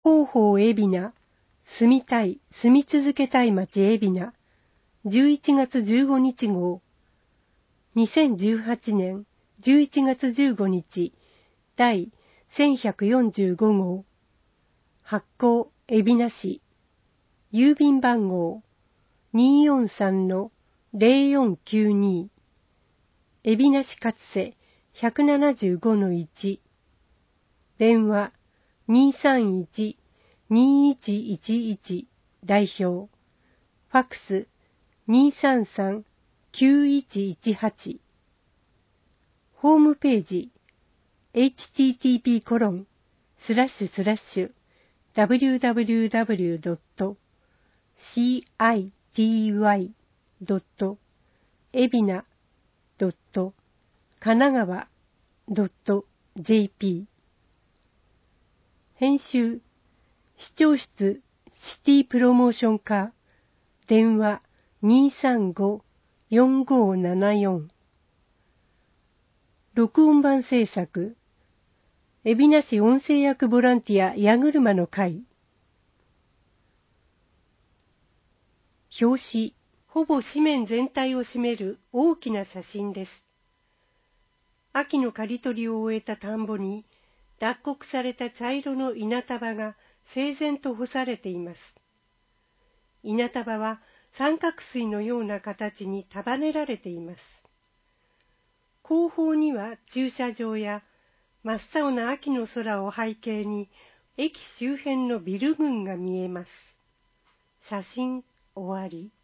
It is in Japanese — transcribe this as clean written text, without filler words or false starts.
広報海老名、住みたい、住み続けたい街海老名、11月15日号、2018年11月15日、第1145号、発行海老名市、郵便番号243-0492、海老名市勝瀬 175-1、電話231-2111代表、ファックス233-9118、ホームページ http://www.city.kanagawa.jp 編集、視聴室シティプロモーション課、電話235-4574、録音版制作、海老名市音声役ボランティア矢車の会。表紙、ほぼ紙面全体を占める大きな写真です。秋の刈り取りを終えた田んぼに、脱穀された茶色の稲束が整然と干されています。稲束は三角錐のような形に束ねられています。後方には駐車場や真っ青な秋の空を背景に駅周辺のビル群が見えます。写真終わり。